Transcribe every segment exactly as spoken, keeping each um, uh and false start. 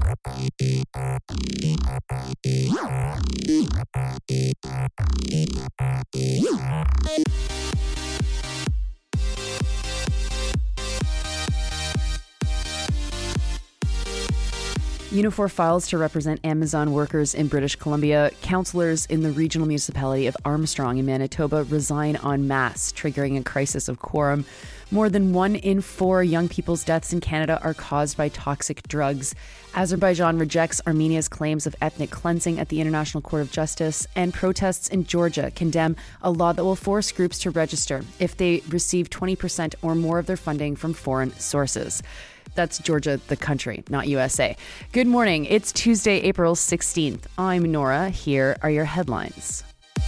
Unifor files to represent Amazon workers in British Columbia. Councillors in the regional municipality of Armstrong in Manitoba resign en masse, triggering a crisis of quorum. More than one in four young people's deaths in Canada are caused by toxic drugs. Azerbaijan rejects Armenia's claims of ethnic cleansing at the International Court of Justice, and protests in Georgia condemn a law that will force groups to register if they receive twenty percent or more of their funding from foreign sources. That's Georgia, the country, not U S A. Good morning. It's Tuesday, April sixteenth. I'm Nora. Here are your headlines.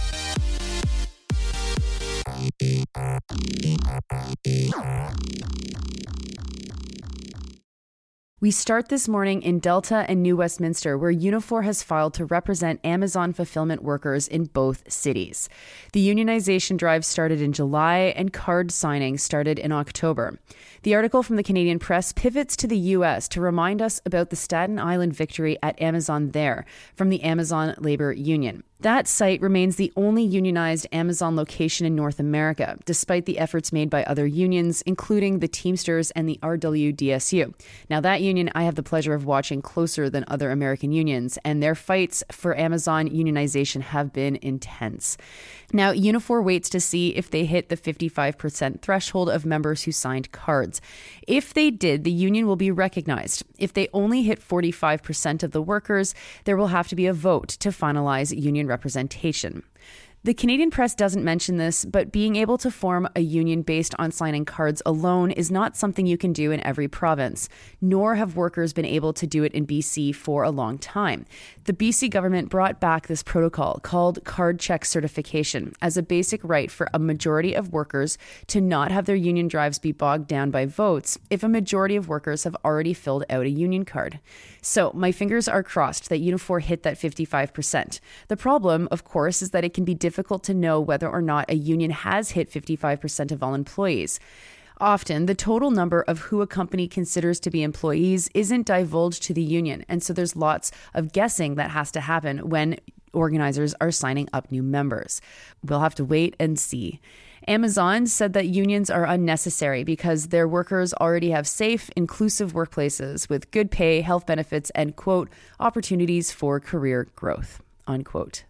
We start this morning in Delta and New Westminster, where Unifor has filed to represent Amazon fulfillment workers in both cities. The unionization drive started in July and card signing started in October. The article from the Canadian Press pivots to the U S to remind us about the Staten Island victory at Amazon there from the Amazon Labor Union. That site remains the only unionized Amazon location in North America, despite the efforts made by other unions, including the Teamsters and the R W D S U. Now, that union I have the pleasure of watching closer than other American unions, and their fights for Amazon unionization have been intense. Now, Unifor waits to see if they hit the fifty-five percent threshold of members who signed cards. If they did, the union will be recognized. If they only hit forty-five percent of the workers, there will have to be a vote to finalize union representation. The Canadian Press doesn't mention this, but being able to form a union based on signing cards alone is not something you can do in every province, nor have workers been able to do it in B C for a long time. The B C government brought back this protocol called card check certification as a basic right for a majority of workers to not have their union drives be bogged down by votes if a majority of workers have already filled out a union card. So my fingers are crossed that Unifor hit that fifty-five percent. The problem, of course, is that it can be difficult difficult to know whether or not a union has hit fifty-five percent of all employees. Often, the total number of who a company considers to be employees isn't divulged to the union, and so there's lots of guessing that has to happen when organizers are signing up new members. We'll have to wait and see. Amazon said that unions are unnecessary because their workers already have safe, inclusive workplaces with good pay, health benefits, and, quote, opportunities for career growth, unquote.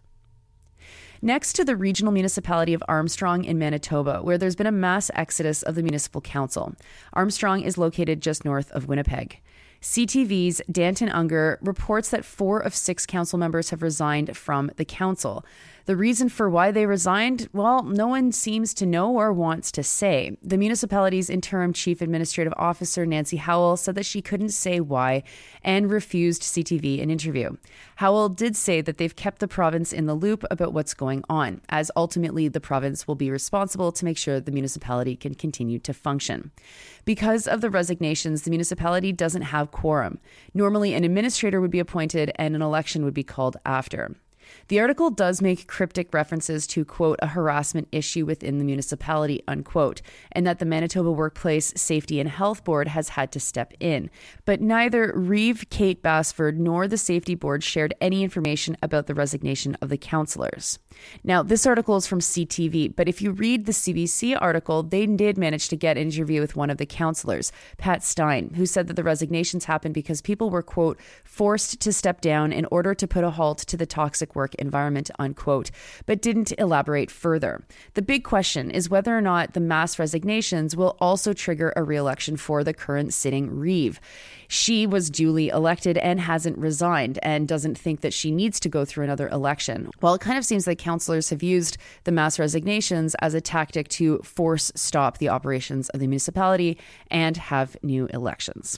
Next to the regional municipality of Armstrong in Manitoba, where there's been a mass exodus of the municipal council. Armstrong is located just north of Winnipeg. C T V's Danton Unger reports that four of six council members have resigned from the council. The reason for why they resigned, well, no one seems to know or wants to say. The municipality's interim chief administrative officer, Nancy Howell, said that she couldn't say why and refused C T V an interview. Howell did say that they've kept the province in the loop about what's going on, as ultimately the province will be responsible to make sure the municipality can continue to function. Because of the resignations, the municipality doesn't have quorum. Normally, an administrator would be appointed and an election would be called after. The article does make cryptic references to, quote, a harassment issue within the municipality, unquote, and that the Manitoba Workplace Safety and Health Board has had to step in. But neither Reeve, Kate Bassford, nor the Safety Board shared any information about the resignation of the councillors. Now, this article is from C T V, but if you read the C B C article, they did manage to get an interview with one of the councillors, Pat Stein, who said that the resignations happened because people were, quote, forced to step down in order to put a halt to the toxic work environment, unquote, but didn't elaborate further. The big question is whether or not the mass resignations will also trigger a re-election for the current sitting Reeve. She was duly elected and hasn't resigned and doesn't think that she needs to go through another election. Well, it kind of seems like councillors have used the mass resignations as a tactic to force stop the operations of the municipality and have new elections.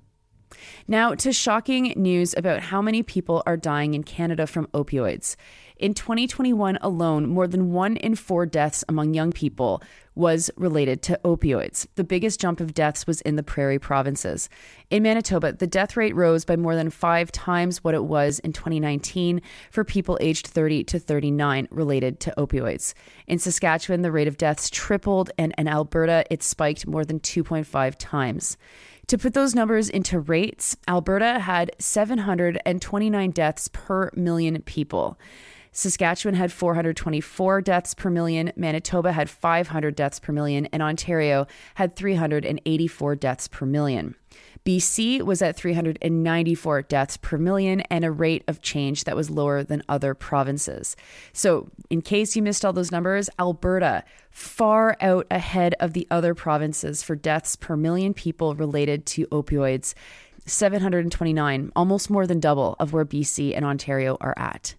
Now to shocking news about how many people are dying in Canada from opioids. In twenty twenty-one alone, more than one in four deaths among young people was related to opioids. The biggest jump of deaths was in the prairie provinces. In Manitoba, the death rate rose by more than five times what it was in twenty nineteen for people aged thirty to thirty-nine related to opioids. In Saskatchewan, the rate of deaths tripled, and in Alberta, it spiked more than two point five times. To put those numbers into rates, Alberta had seven hundred twenty-nine deaths per million people. Saskatchewan had four hundred twenty-four deaths per million, Manitoba had five hundred deaths per million, and Ontario had three hundred eighty-four deaths per million. B C was at three hundred ninety-four deaths per million and a rate of change that was lower than other provinces. So in case you missed all those numbers, Alberta far out ahead of the other provinces for deaths per million people related to opioids, seven hundred twenty-nine, almost more than double of where B C and Ontario are at.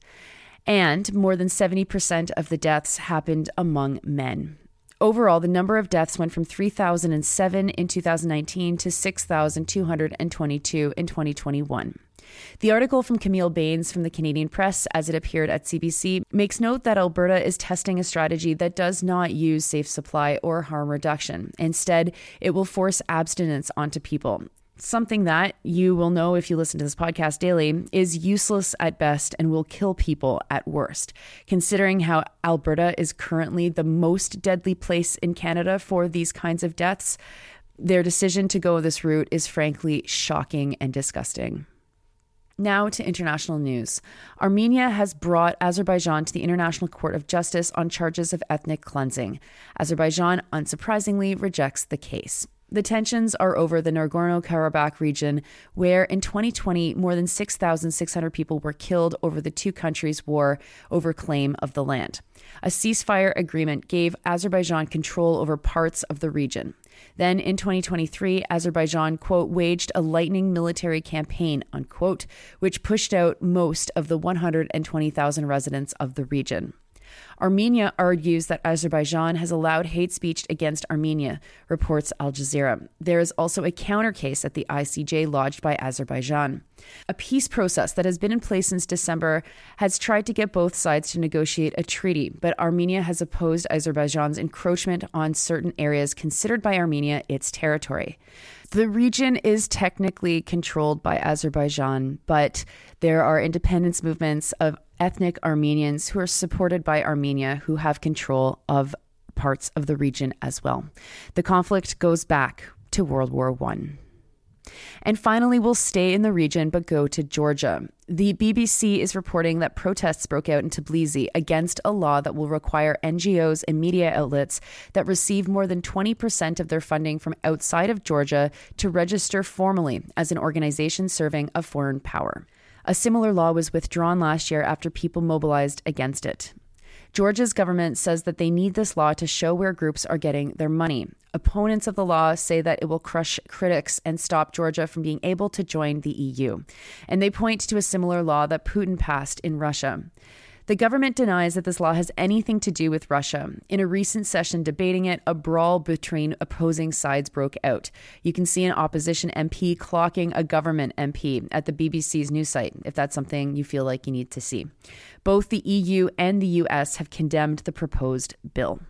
And more than seventy percent of the deaths happened among men. Overall, the number of deaths went from three thousand seven in two thousand nineteen to six thousand two hundred twenty-two in twenty twenty-one. The article from Camille Baines from the Canadian Press, as it appeared at C B C, makes note that Alberta is testing a strategy that does not use safe supply or harm reduction. Instead, it will force abstinence onto people. Something that, you will know if you listen to this podcast daily, is useless at best and will kill people at worst. Considering how Alberta is currently the most deadly place in Canada for these kinds of deaths, their decision to go this route is frankly shocking and disgusting. Now to international news. Armenia has brought Azerbaijan to the International Court of Justice on charges of ethnic cleansing. Azerbaijan, unsurprisingly, rejects the case. The tensions are over the Nagorno-Karabakh region, where in twenty twenty, more than six thousand six hundred people were killed over the two countries' war over claim of the land. A ceasefire agreement gave Azerbaijan control over parts of the region. Then in twenty twenty-three, Azerbaijan, quote, waged a lightning military campaign, unquote, which pushed out most of the one hundred twenty thousand residents of the region. Armenia argues that Azerbaijan has allowed hate speech against Armenia, reports Al Jazeera. There is also a counter case at the I C J lodged by Azerbaijan. A peace process that has been in place since December has tried to get both sides to negotiate a treaty, but Armenia has opposed Azerbaijan's encroachment on certain areas considered by Armenia its territory. The region is technically controlled by Azerbaijan, but there are independence movements of ethnic Armenians who are supported by Armenia who have control of parts of the region as well. The conflict goes back to World War One. And finally, we'll stay in the region but go to Georgia. The B B C is reporting that protests broke out in Tbilisi against a law that will require N G Os and media outlets that receive more than twenty percent of their funding from outside of Georgia to register formally as an organization serving a foreign power. A similar law was withdrawn last year after people mobilized against it. Georgia's government says that they need this law to show where groups are getting their money. Opponents of the law say that it will crush critics and stop Georgia from being able to join the E U. And they point to a similar law that Putin passed in Russia. The government denies that this law has anything to do with Russia. In a recent session debating it, a brawl between opposing sides broke out. You can see an opposition M P clocking a government M P at the B B C's news site, if that's something you feel like you need to see. Both the E U and the U S have condemned the proposed bill.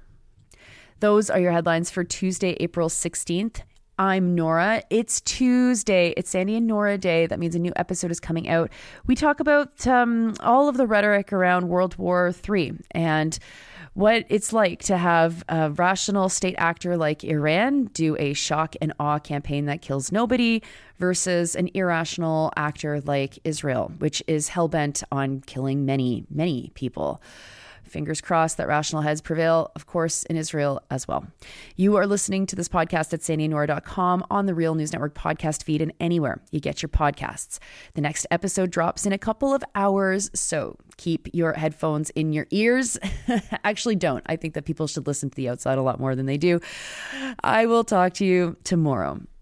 Those are your headlines for Tuesday, April sixteenth. I'm Nora. It's Tuesday. It's Sandy and Nora Day. That means a new episode is coming out. We talk about um, all of the rhetoric around World War Three and what it's like to have a rational state actor like Iran do a shock and awe campaign that kills nobody versus an irrational actor like Israel, which is hell-bent on killing many, many people. Fingers crossed that rational heads prevail, of course, in Israel as well. You are listening to this podcast at sandy and nora dot com, on the Real News Network podcast feed, and anywhere you get your podcasts. The next episode drops in a couple of hours, so keep your headphones in your ears. Actually, don't. I think that people should listen to the outside a lot more than they do. I will talk to you tomorrow.